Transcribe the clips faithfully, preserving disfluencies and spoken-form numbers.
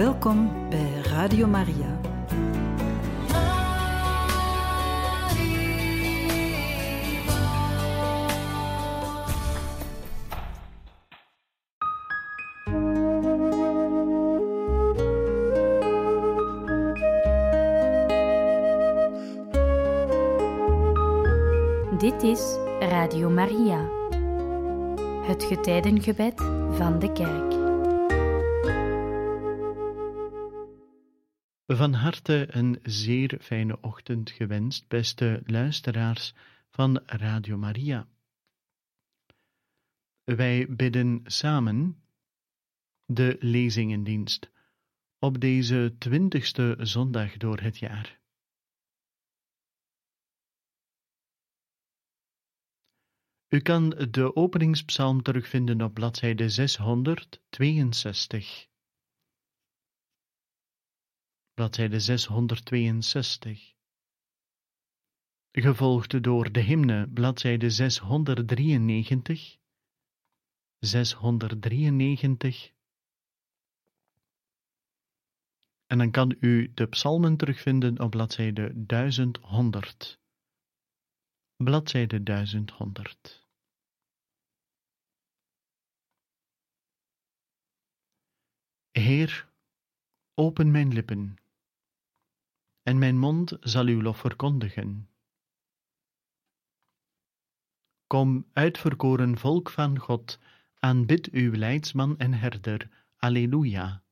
Welkom bij Radio Maria. Dit is Radio Maria, het getijdengebed van de Kerk. Van harte een zeer fijne ochtend gewenst, beste luisteraars van Radio Maria. Wij bidden samen de lezingendienst op deze twintigste zondag door het jaar. U kan de openingspsalm terugvinden op bladzijde zeshonderdtweeënzestig. Bladzijde zeshonderdtweeënzestig. Gevolgd door de hymne, bladzijde zeshonderddrieënnegentig. zeshonderddrieënnegentig. En dan kan u de psalmen terugvinden op bladzijde duizendhonderd. Bladzijde duizendhonderd. Heer, open mijn lippen, en mijn mond zal uw lof verkondigen. Kom, uitverkoren volk van God, aanbid uw leidsman en herder. Alleluia.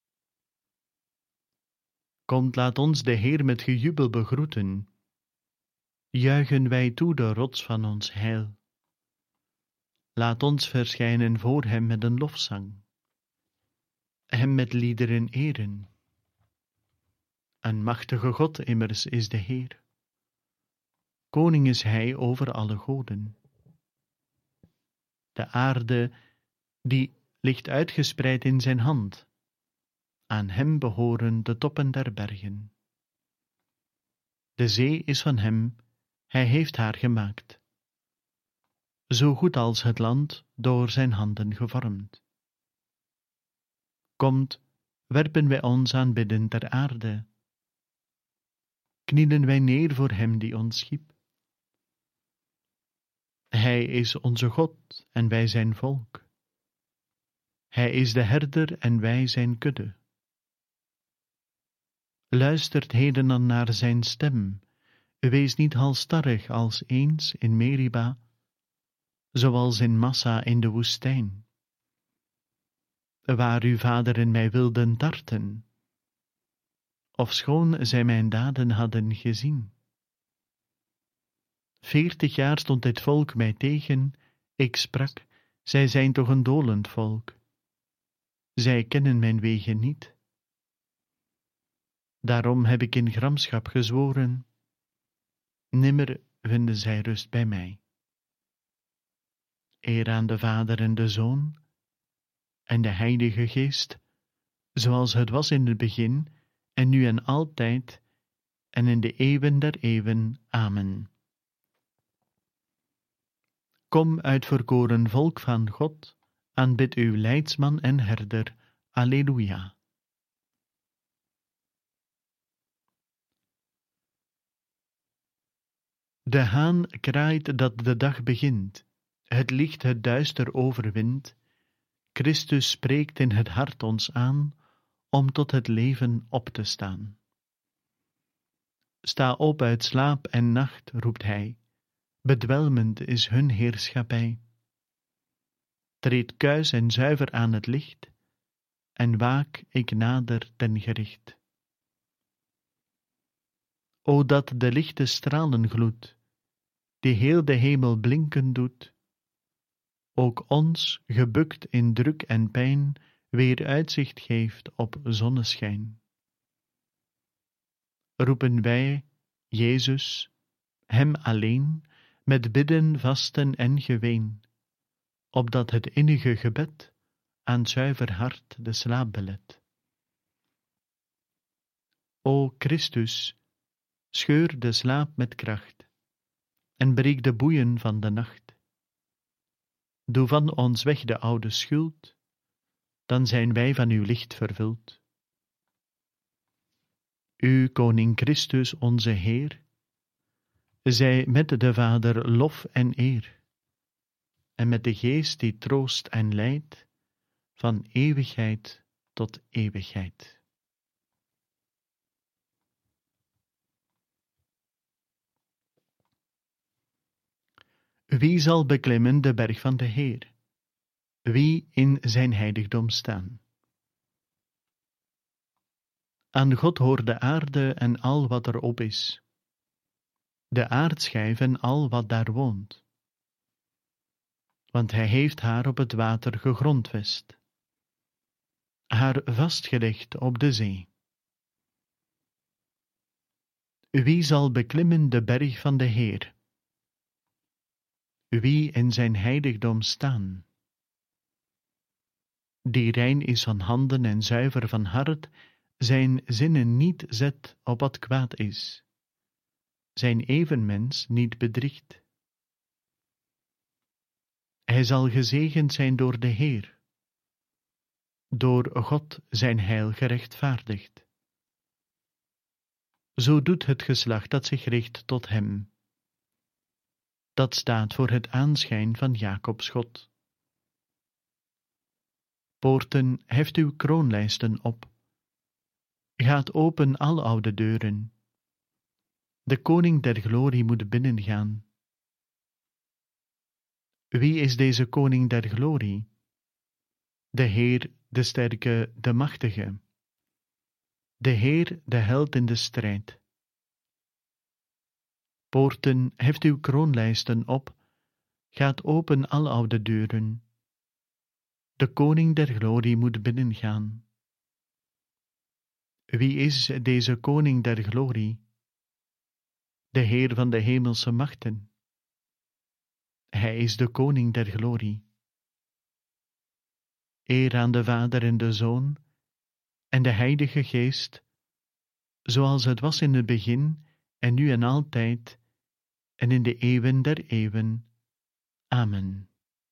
Komt, laat ons de Heer met gejubel begroeten. Juichen wij toe de rots van ons heil. Laat ons verschijnen voor hem met een lofzang. Hem met liederen eren. Een machtige God immers is de Heer. Koning is hij over alle goden. De aarde, die ligt uitgespreid in zijn hand. Aan hem behoren de toppen der bergen. De zee is van hem, hij heeft haar gemaakt. Zo goed als het land door zijn handen gevormd. Komt, werpen wij ons aanbidden ter aarde. Knielen wij neer voor hem die ons schiep. Hij is onze God en wij zijn volk. Hij is de herder en wij zijn kudde. Luistert heden dan naar zijn stem. Wees niet halsstarrig als eens in Meriba, zoals in Massa in de woestijn, waar uw vaderen mij wilden tarten, ofschoon zij mijn daden hadden gezien. Veertig jaar stond dit volk mij tegen, ik sprak, zij zijn toch een dolend volk. Zij kennen mijn wegen niet. Daarom heb ik in gramschap gezworen, nimmer vinden zij rust bij mij. Eer aan de Vader en de Zoon en de Heilige Geest, zoals het was in het begin, en nu en altijd, en in de eeuwen der eeuwen. Amen. Kom, uitverkoren volk van God, aanbid uw leidsman en herder. Alleluia. De haan kraait dat de dag begint, het licht het duister overwint. Christus spreekt in het hart ons aan, om tot het leven op te staan. Sta op uit slaap en nacht, roept hij, bedwelmend is hun heerschappij. Treed kuis en zuiver aan het licht, en waak, ik nader ten gericht. O dat de lichte stralen gloed, die heel de hemel blinken doet, ook ons, gebukt in druk en pijn, weer uitzicht geeft op zonneschijn. Roepen wij, Jezus, hem alleen, met bidden, vasten en geween, opdat het innige gebed aan zuiver hart de slaap belet. O Christus, scheur de slaap met kracht, en breek de boeien van de nacht. Doe van ons weg de oude schuld, dan zijn wij van uw licht vervuld. U, Koning Christus, onze Heer, zij met de Vader lof en eer, en met de Geest die troost en leidt, van eeuwigheid tot eeuwigheid. Wie zal beklimmen de berg van de Heer? Wie in zijn heiligdom staan? Aan God hoort de aarde en al wat erop is, de aardschijf en al wat daar woont. Want hij heeft haar op het water gegrondvest, haar vastgelegd op de zee. Wie zal beklimmen de berg van de Heer? Wie in zijn heiligdom staan? Die rein is van handen en zuiver van hart, zijn zinnen niet zet op wat kwaad is, zijn evenmens niet bedriegt. Hij zal gezegend zijn door de Heer, door God zijn heil gerechtvaardigd. Zo doet het geslacht dat zich richt tot hem. Dat staat voor het aanschijn van Jacobs God. Poorten, heft uw kroonlijsten op. Gaat open al oude deuren. De koning der glorie moet binnengaan. Wie is deze koning der glorie? De Heer, de sterke, de machtige. De Heer, de held in de strijd. Poorten, heft uw kroonlijsten op. Gaat open al oude deuren. De koning der glorie moet binnengaan. Wie is deze koning der glorie? De Heer van de hemelse machten. Hij is de koning der glorie. Eer aan de Vader en de Zoon en de Heilige Geest, zoals het was in het begin en nu en altijd en in de eeuwen der eeuwen. Amen.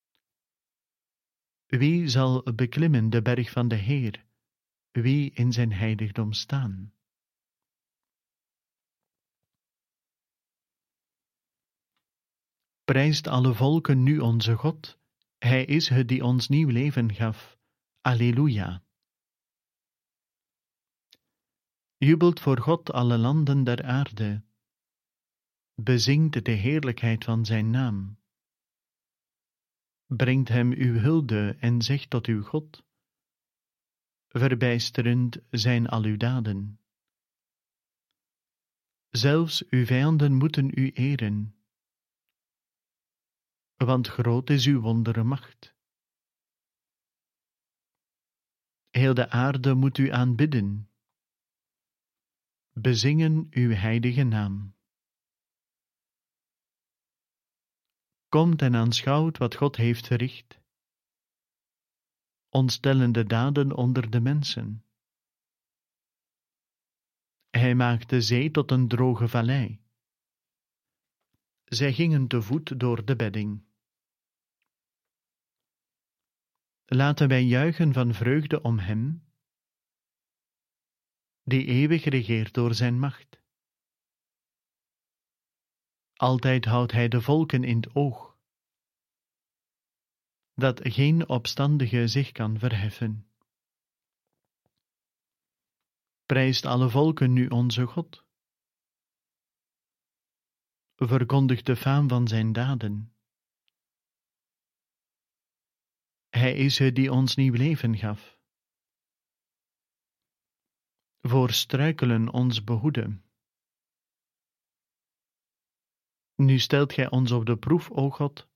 Wie zal beklimmen de berg van de Heer? Wie in zijn heiligdom staan? Prijst alle volken nu onze God, hij is het die ons nieuw leven gaf. Alleluia. Jubelt voor God alle landen der aarde, bezingt de heerlijkheid van zijn naam. Brengt hem uw hulde en zegt tot uw God, verbijsterend zijn al uw daden. Zelfs uw vijanden moeten u eren, want groot is uw wondere macht. Heel de aarde moet u aanbidden, bezingen uw heilige naam. Komt en aanschouwt wat God heeft verricht, ontstellende daden onder de mensen. Hij maakt de zee tot een droge vallei. Zij gingen te voet door de bedding. Laten wij juichen van vreugde om hem, die eeuwig regeert door zijn macht. Altijd houdt hij de volken in het oog, dat geen opstandige zich kan verheffen. Prijst alle volken nu onze God. Verkondigt de faam van zijn daden. Hij is het die ons nieuw leven gaf. Voor struikelen ons behoede. Nu stelt gij ons op de proef, o God.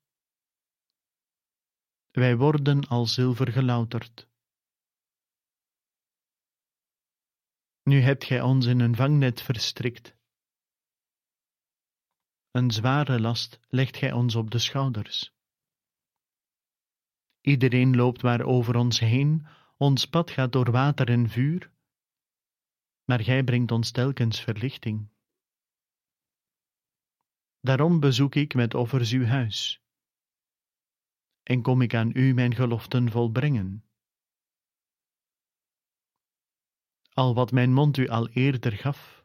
Wij worden als zilver gelouterd. Nu hebt gij ons in een vangnet verstrikt. Een zware last legt gij ons op de schouders. Iedereen loopt maar over ons heen, ons pad gaat door water en vuur, maar gij brengt ons telkens verlichting. Daarom bezoek ik met offers uw huis, en kom ik aan u mijn geloften volbrengen. al wat mijn mond u al eerder gaf.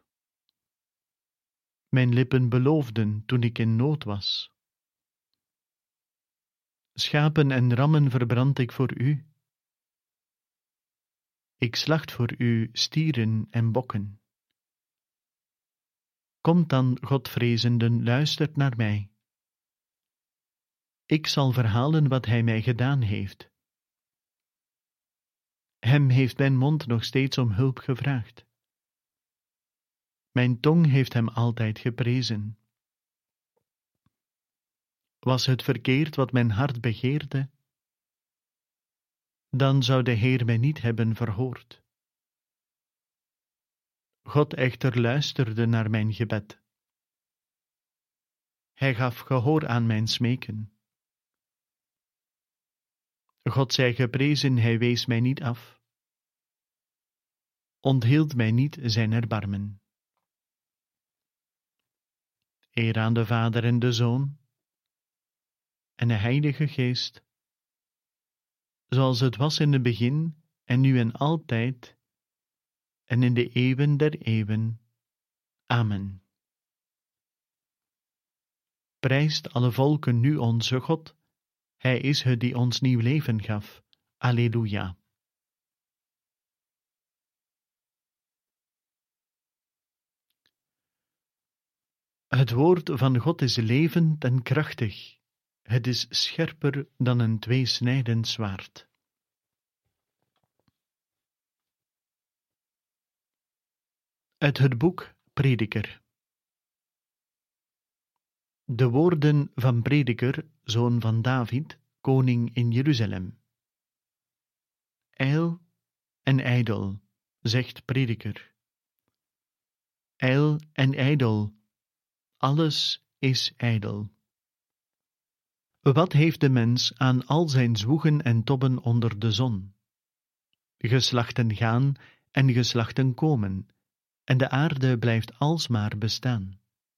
Mijn lippen beloofden toen ik in nood was. Schapen en rammen verbrand ik voor u. Ik slacht voor u stieren en bokken. Komt dan, Godvrezenden, luistert naar mij. Ik zal verhalen wat hij mij gedaan heeft. Hem heeft mijn mond nog steeds om hulp gevraagd. Mijn tong heeft hem altijd geprezen. Was het verkeerd wat mijn hart begeerde? Dan zou de Heer mij niet hebben verhoord. God echter luisterde naar mijn gebed. Hij gaf gehoor aan mijn smeken. God zij geprezen, hij wees mij niet af. Onthield mij niet zijn erbarmen. Eer aan de Vader en de Zoon en de Heilige Geest, zoals het was in het begin en nu en altijd en in de eeuwen der eeuwen. Amen. Prijst alle volken nu onze God. Hij is het die ons nieuw leven gaf. Alleluia. Het woord van God is levend en krachtig. Het is scherper dan een tweesnijdend zwaard. Uit het boek Prediker. De woorden van Prediker, zoon van David, koning in Jeruzalem. Ijl en ijdel, zegt Prediker. Ijl en ijdel, alles is ijdel. Wat heeft de mens aan al zijn zwoegen en tobben onder de zon? Geslachten gaan en geslachten komen, en de aarde blijft alsmaar bestaan.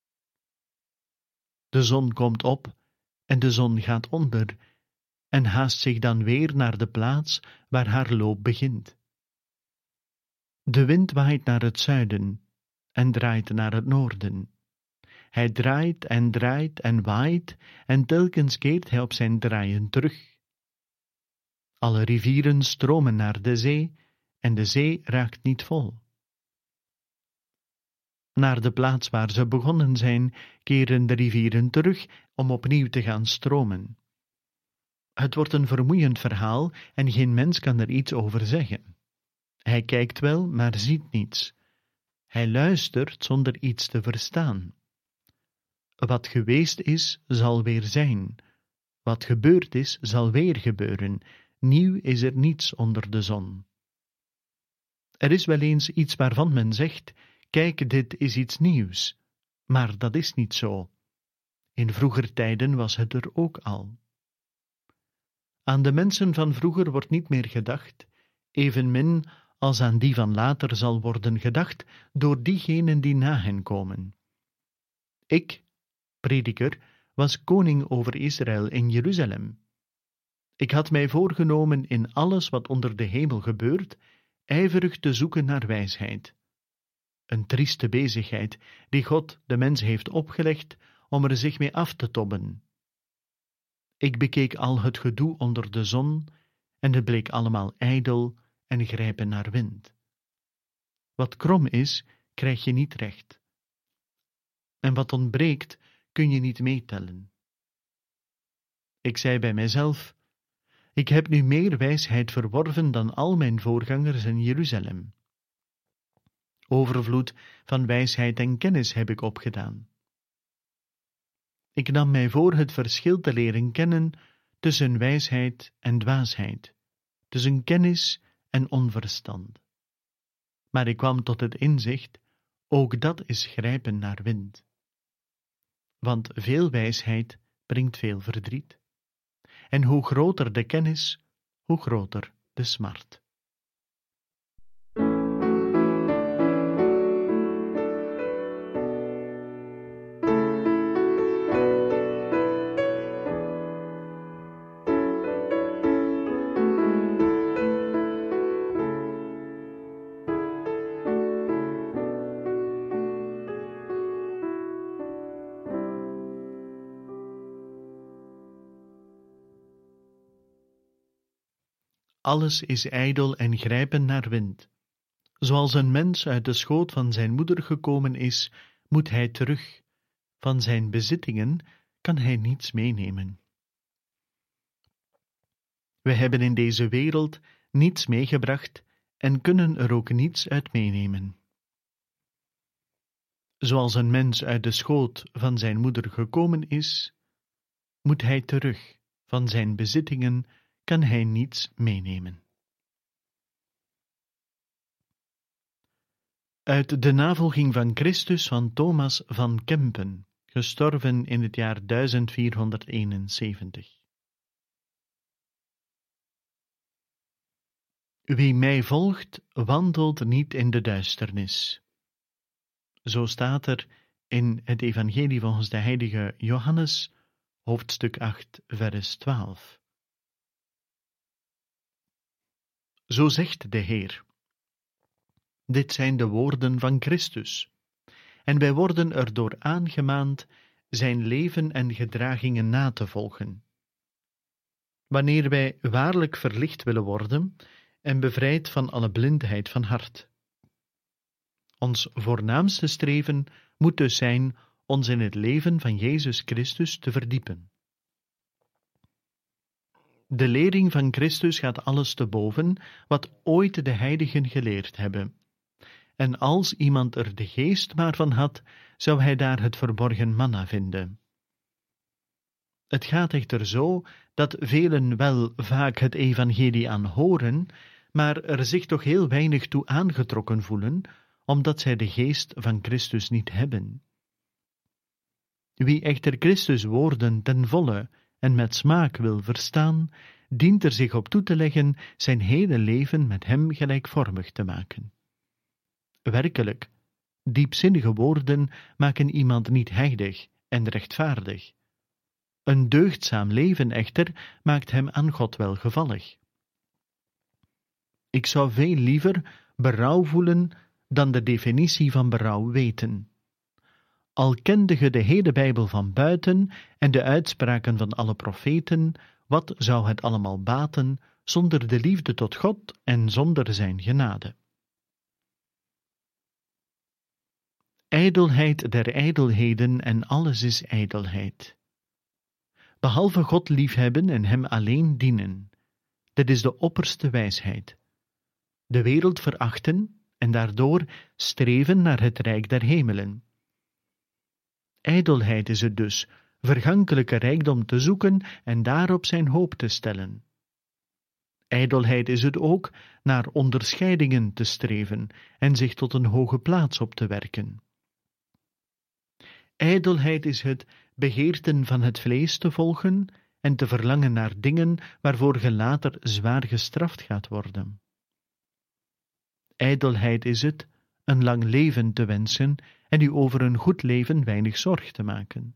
De zon komt op en de zon gaat onder, en haast zich dan weer naar de plaats waar haar loop begint. De wind waait naar het zuiden en draait naar het noorden. Hij draait en draait en waait, en telkens keert hij op zijn draaien terug. Alle rivieren stromen naar de zee, en de zee raakt niet vol. Naar de plaats waar ze begonnen zijn, keren de rivieren terug om opnieuw te gaan stromen. Het wordt een vermoeiend verhaal en geen mens kan er iets over zeggen. Hij kijkt wel, maar ziet niets. Hij luistert zonder iets te verstaan. Wat geweest is, zal weer zijn. Wat gebeurd is, zal weer gebeuren. Nieuw is er niets onder de zon. Er is wel eens iets waarvan men zegt: kijk, dit is iets nieuws. Maar dat is niet zo. In vroeger tijden was het er ook al. Aan de mensen van vroeger wordt niet meer gedacht, evenmin als aan die van later zal worden gedacht door diegenen die na hen komen. Ik, Prediker, was koning over Israël in Jeruzalem. Ik had mij voorgenomen in alles wat onder de hemel gebeurt, ijverig te zoeken naar wijsheid. Een trieste bezigheid die God de mens heeft opgelegd om er zich mee af te tobben. Ik bekeek al het gedoe onder de zon en het bleek allemaal ijdel en grijpen naar wind. Wat krom is, krijg je niet recht. En wat ontbreekt, kun je niet meetellen. Ik zei bij mijzelf: ik heb nu meer wijsheid verworven dan al mijn voorgangers in Jeruzalem. Overvloed van wijsheid en kennis heb ik opgedaan. Ik nam mij voor het verschil te leren kennen tussen wijsheid en dwaasheid, tussen kennis en onverstand. Maar ik kwam tot het inzicht: ook dat is grijpen naar wind. Want veel wijsheid brengt veel verdriet. En hoe groter de kennis, hoe groter de smart. alles is ijdel en grijpen naar wind. Zoals een mens uit de schoot van zijn moeder gekomen is, moet hij terug. Van zijn bezittingen kan hij niets meenemen. We hebben in deze wereld niets meegebracht en kunnen er ook niets uit meenemen. Zoals een mens uit de schoot van zijn moeder gekomen is, moet hij terug. Van zijn bezittingen kan hij niets meenemen. Uit de navolging van Christus van Thomas van Kempen, gestorven in het jaar duizend vierhonderdeenenzeventig. Wie mij volgt, wandelt niet in de duisternis. Zo staat er in het Evangelie volgens de heilige Johannes, hoofdstuk acht, vers twaalf. Zo zegt de Heer. Dit zijn de woorden van Christus, en wij worden erdoor aangemaand zijn leven en gedragingen na te volgen. Wanneer wij waarlijk verlicht willen worden en bevrijd van alle blindheid van hart. Ons voornaamste streven moet dus zijn ons in het leven van Jezus Christus te verdiepen. De lering van Christus gaat alles te boven wat ooit de heiligen geleerd hebben. En als iemand er de geest maar van had, zou hij daar het verborgen manna vinden. Het gaat echter zo dat velen wel vaak het evangelie aanhoren, maar er zich toch heel weinig toe aangetrokken voelen, omdat zij de geest van Christus niet hebben. Wie echter Christus woorden ten volle en met smaak wil verstaan, dient er zich op toe te leggen zijn hele leven met hem gelijkvormig te maken. Werkelijk, diepzinnige woorden maken iemand niet heilig en rechtvaardig. Een deugdzaam leven echter maakt hem aan God welgevallig. Ik zou veel liever berouw voelen dan de definitie van berouw weten. Al kende ge de hele Bijbel van buiten en de uitspraken van alle profeten, wat zou het allemaal baten zonder de liefde tot God en zonder zijn genade? Ijdelheid der ijdelheden en alles is ijdelheid. Behalve God liefhebben en hem alleen dienen, dit is de opperste wijsheid. De wereld verachten en daardoor streven naar het rijk der hemelen. Ijdelheid is het dus, vergankelijke rijkdom te zoeken en daarop zijn hoop te stellen. Ijdelheid is het ook naar onderscheidingen te streven en zich tot een hoge plaats op te werken. Ijdelheid is het begeerten van het vlees te volgen en te verlangen naar dingen waarvoor ge later zwaar gestraft gaat worden. Ijdelheid is het een lang leven te wensen en u over een goed leven weinig zorg te maken.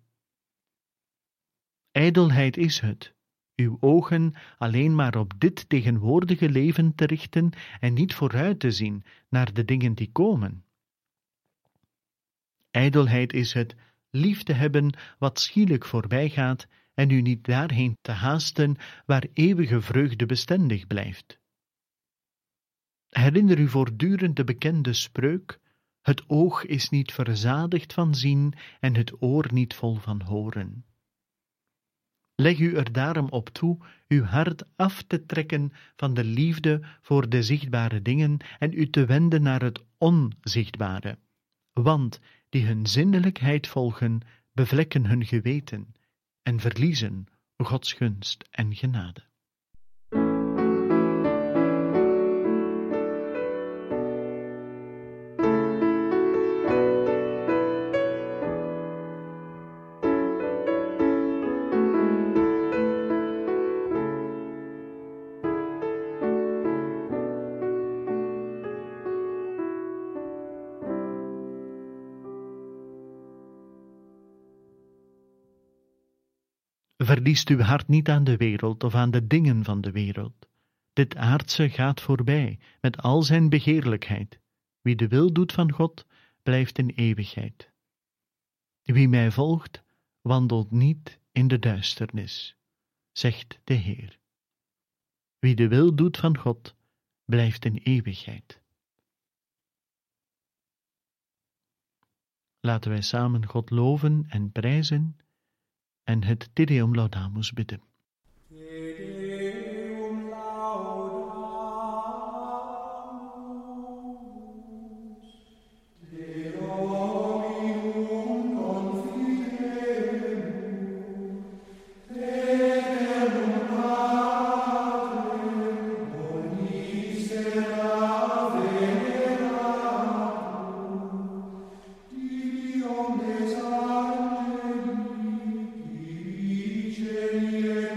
Ijdelheid is het uw ogen alleen maar op dit tegenwoordige leven te richten en niet vooruit te zien naar de dingen die komen. Ijdelheid is het lief te hebben wat schielijk voorbij gaat en u niet daarheen te haasten waar eeuwige vreugde bestendig blijft. Herinner u voortdurend de bekende spreuk: het oog is niet verzadigd van zien en het oor niet vol van horen. Leg u er daarom op toe uw hart af te trekken van de liefde voor de zichtbare dingen en u te wenden naar het onzichtbare, want die hun zinnelijkheid volgen, bevlekken hun geweten en verliezen Gods gunst en genade. Verliest uw hart niet aan de wereld of aan de dingen van de wereld. Dit aardse gaat voorbij, met al zijn begeerlijkheid. Wie de wil doet van God, blijft in eeuwigheid. Wie mij volgt, wandelt niet in de duisternis, zegt de Heer. Wie de wil doet van God, blijft in eeuwigheid. Laten wij samen God loven en prijzen en het Te Deum Laudamus bidden. Omnes angeli, divice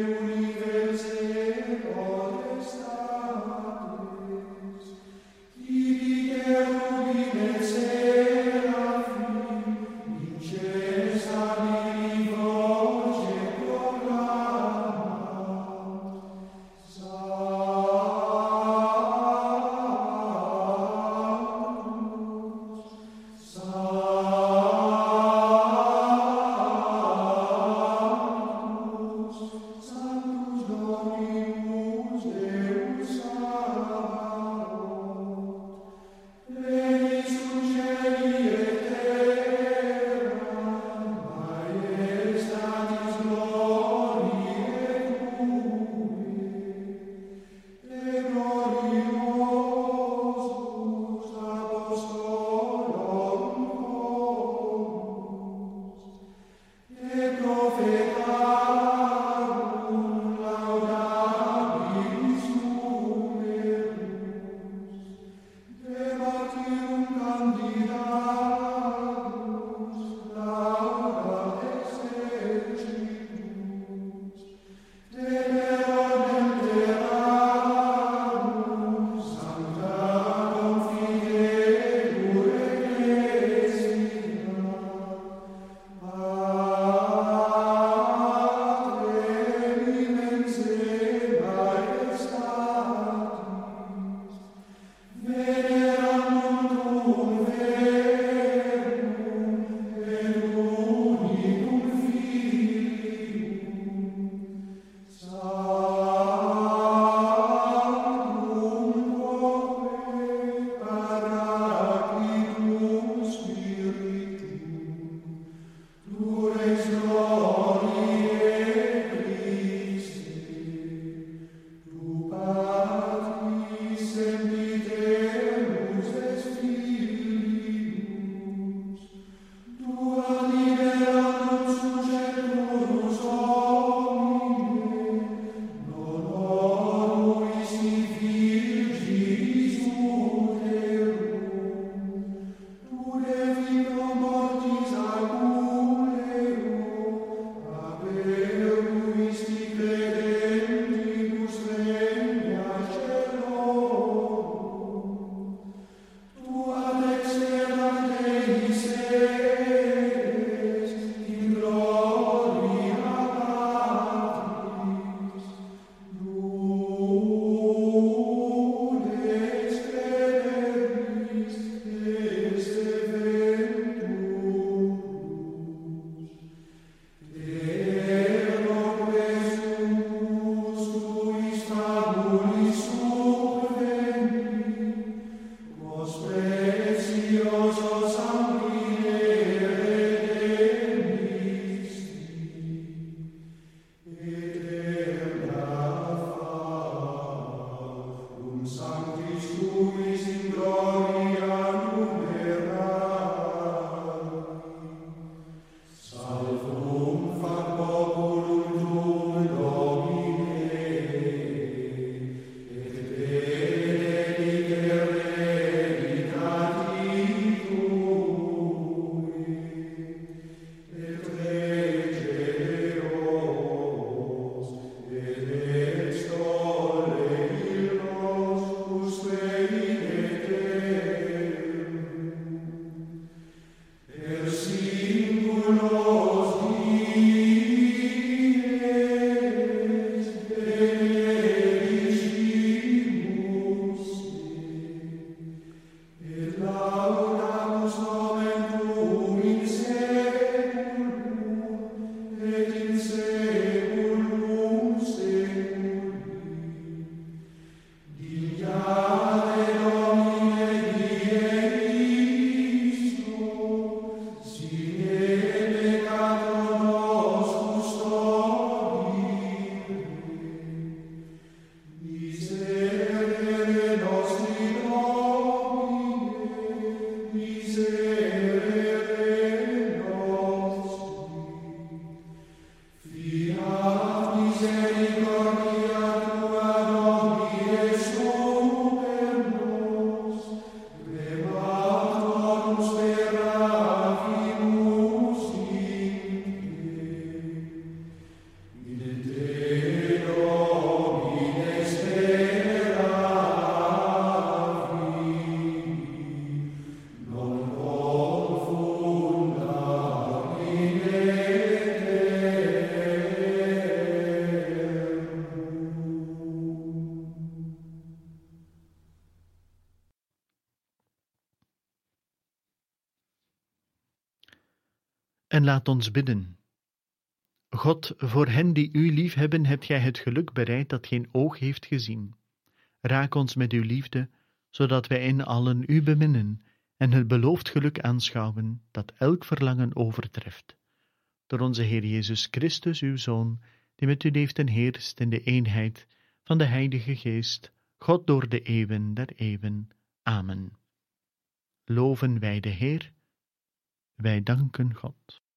En laat ons bidden. God, voor hen die u liefhebben, hebt gij het geluk bereid dat geen oog heeft gezien. Raak ons met uw liefde, zodat wij in allen u beminnen en het beloofd geluk aanschouwen dat elk verlangen overtreft. Door onze Heer Jezus Christus, uw Zoon, die met u leeft en heerst in de eenheid van de Heilige Geest, God door de eeuwen der eeuwen. Amen. Loven wij de Heer, wij danken God.